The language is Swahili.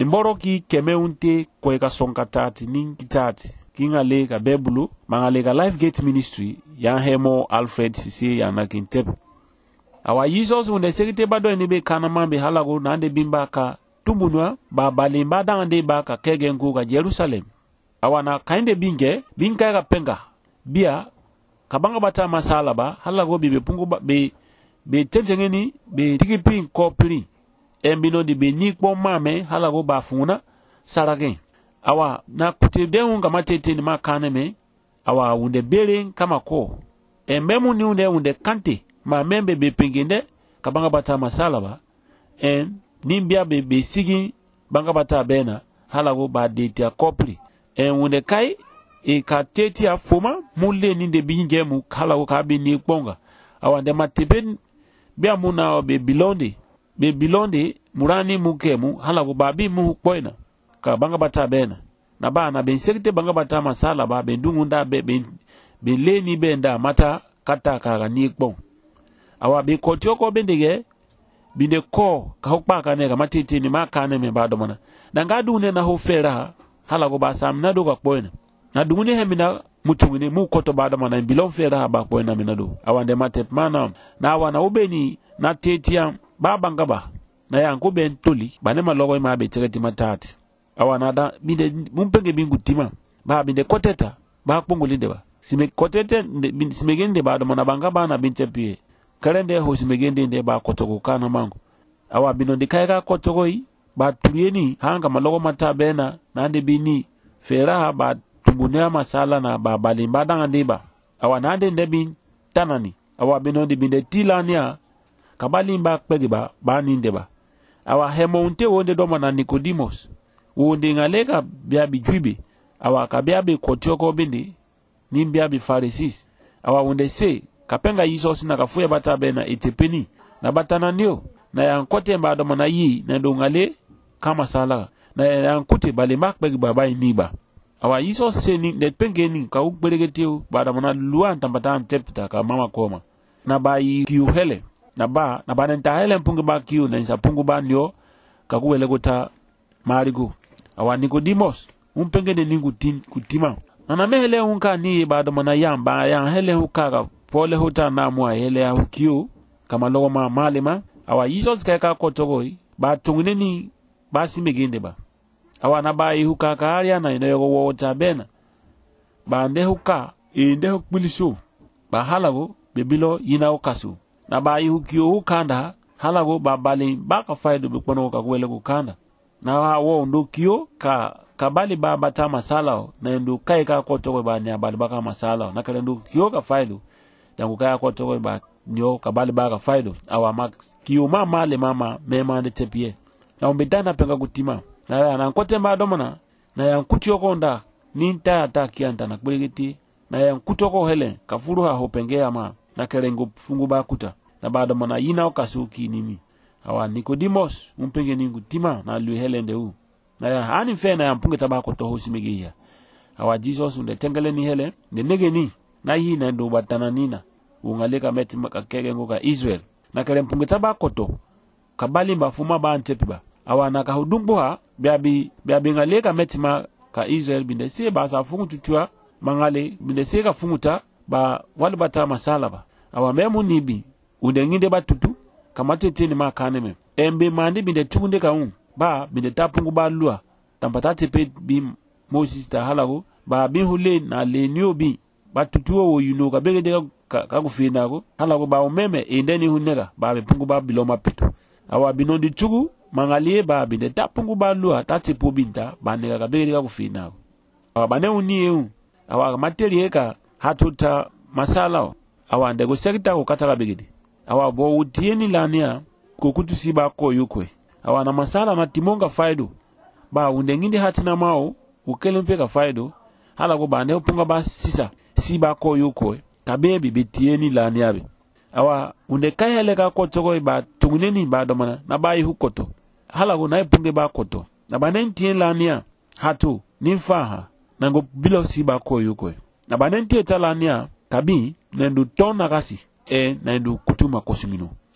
Imboro ki keme unte kweka sonka tati ning kitati. Kingale ka bebulu, mangale ka Life Gate Ministry, yan hemo Alfred Sisi yan nakintep. Awa Jesus unde sekite bado enibe kanamambe halago nande bimba ka tumbunwa ba balimba dangande ba ka kegengu ka Jerusalem. Awa na kainde binga ka penga. Bia kabanga bata masala ba halago bibe pungu ba be tenjengeni be tikipin kopri. Embino di be nikbo mame halago ba funa saragain. Awa na kutebe unga matete ni makaneme. Awa unde bere kama ko. Mbemu ni unde kante. Ma membe be pengende kabanga bata masala ba. Nimbia be sigi banga bata bena halago ba detia kopri. Unde kai ka tetia foma mule ninde binge mu halago ka be ni bonga. Awa de matebe bia muna be bilonde murani mukemu halago babi mu poina ka banga bata bena na ba na ben sekte banga bata masala ba ben dungunda be leni benda mata kata ka ni bon awa be kotioko bendege binde ko ka hokpa ka ne ka matiti ni makane me ba do mana danga dune na ho fera halago ba samna do ka poina na dungune hemina mutungune mu koto ba do mana bilon fera ba poina minado awa de matep mana na awa na ubeni na tetia ba banga ba na yanko ben toli bane malogo ma be tireti matati awana da binde mumpenge bingu tima ba binde koteta ba pongolinde ba sime kotete simegende ba do mana banga ba na binte pie karende ho simegende nde ba kotoko kana mango awa bino ndikaika kotokoi ba turieni hanga malogo mata bena na nde bini fera ba tumbunea masala na ba balimba danga ndiba awa na nde bin tanani awa bino ndi binde tilania kabalimba kpegiba ba nindeba awa hemo unte wonde doma na Nicodemus wonde ngalega biabi jwibe awa kabiabi kotioko bindi nimbiabi Pharisees awa wonde se kapenga Jesus na kafuya bata bena etepeni na batana ndio na yankote mba doma na yi na dongale kama sala na yankute balimba kpegiba ba niba awa Jesus se ni de pengeni ka ukberegetio bada mona luan tambatan tepta ka mama koma na bayi kiuhele na ba nenta hele mpungu ba kiu na nsa pungu ba nyo kakuwele gota marigo awa Nicodemus umpengene ningu kutima na mehele unka ni ba do mana yamba ya hele hukaka pole huta na mwa hele ya hukiu kama logo ma malema awa Jesus ka kotogoi ba tungune ni ba simegende ba awa na ba hukaka aria na ino yogo wota bena ba nde huka inde hukbilisu ba halago bebilo yina okasu na ba hukio hukanda halago ba bali baka faido bikono ka kwele kukanda na wo ndo kio ka bali ba bata masala na ndo kai ka kotogo ba nya bali baka masala na kale ndo kio ka faido yangu kai kotogo ba nyo ka bali baka faido awa max kio mama le mama mema de tepie na umbidana penga kutima na nkote ba domana na yankutio konda ninta atakianta na kuligiti na yankutoko hele kafuru ha hopengea ma na kelengo fungu ba kuta na bado mana yina okasuki nimi awa Nicodemus umpenge ningu tima na lui helende u na ya hani fena ya mpunge tabako toho simegeia awa Jesus unde tengele ni hele de nege ni na yi na ndo batana nina ungaleka meti makakege ngoka Israel na kele mpunge tabako to kabali mbafuma ba antepiba awa na kahudumbuha biabi ngaleka meti ka Israel binde siye ba sa fungu tutua mangale binde siye ka funguta ba wali bata masala ba awa memu nibi unde nginde batutu kamate teni makane me embe mandi binde tunde ka ba binde tapungu ba lua tampata tepe bi Moses ta halago ba bi hule na le nyobi batutu wo yuno ka bege ka kufina ko halago ba umeme endeni hunega ba be pungu ba biloma peto awa binondi tugu mangalie ba binde tapungu ba lua tatepo binta ba nega ka bege ka kufina ko awa bane uniye awa materie ka hatuta masala awa ndego sekita ko kataka begedi awa bo utieni lania kokutusi ba ko yukwe awa na masala na timonga faido ba undenginde hatina mao ukelempe ka faido hala go bande opunga ba sisa si ba ko yukwe kabebi betieni lania be awa unde kayele ka kotogo ba tunguneni ba domana na ba hukoto hala go na ipunge ba koto na banentien lania hatu nimfaha nango bilo si ba ko yukwe na banentie talania kabi nendu tona kasi na ndu kutuma kosumino